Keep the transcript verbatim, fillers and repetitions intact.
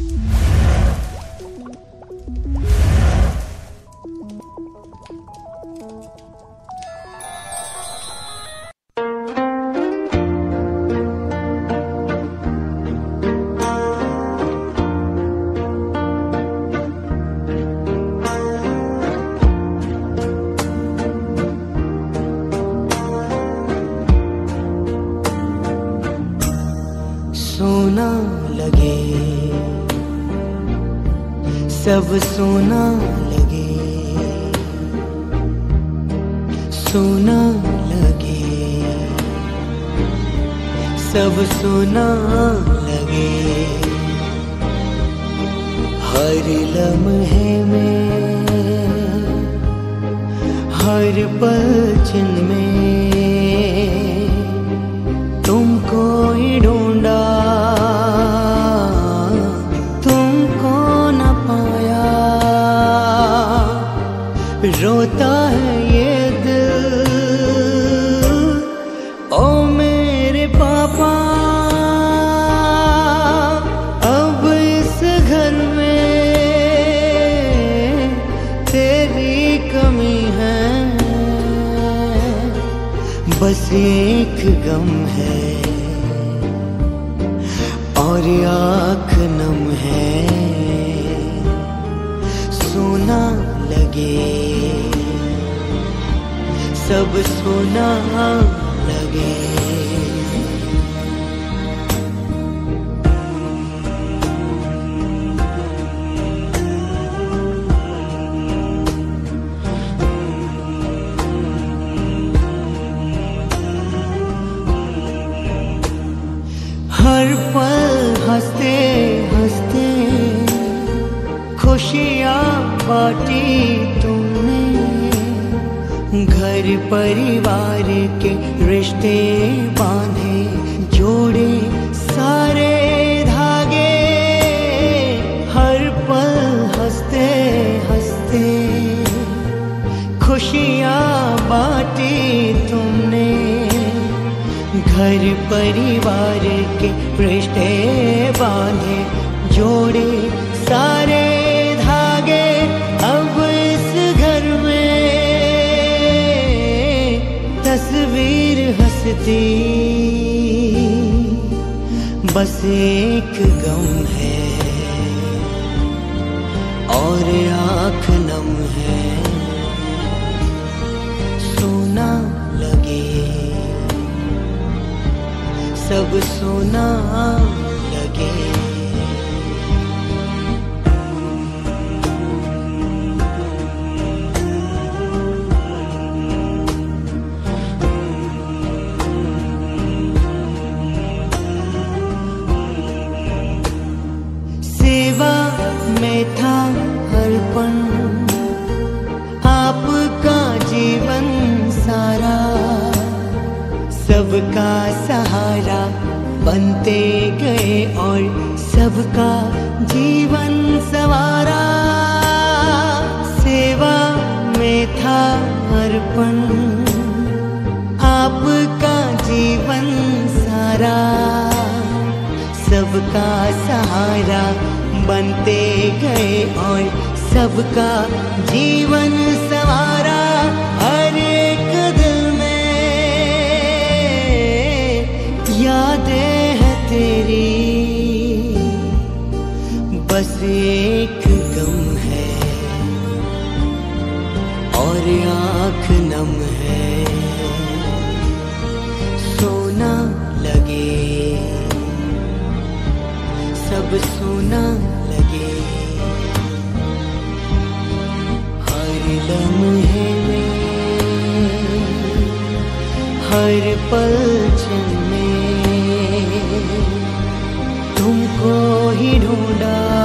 सोना लगे, सब सोना लगे, सोना लगे, सब सोना लगे। हर लम्हे में, हर पल में तुमको ही ढूंढा, तुमको न पाया। रोता है ये दिल, ओ मेरे पापा, अब इस घर में तेरी कमी है। बस एक गम है और आँख नम है। सोना लगे, सब सोना लगे। हर पल हंसते हंसते खुशियाँ बांटी तुमने। घर परिवार के रिश्ते बांधे, जोड़े सारे धागे। हर पल हंसते हंसते खुशियाँ बांटी तुमने। घर परिवार के रिश्ते बांधे, जोड़े सारे धागे। अब इस घर में तस्वीर हंसती, बस एक गम है और आँख नम है। सोना लगे, सब सोना लगे। सेवा में था अर्पण, आपका जीवन सारा। सबका सहारा बनते गए और सबका जीवन संवारा। सेवा में था अर्पण, आपका जीवन सारा। सबका सहारा बनते गए और सबका जीवन संवारा। हर एक दिल में यादें हैं तेरी, बस एक गम है और आँख नम है। सोना लगे, सब सोना लगे। हर लम्हे में, हर पल में तुमको ही ढूंढा।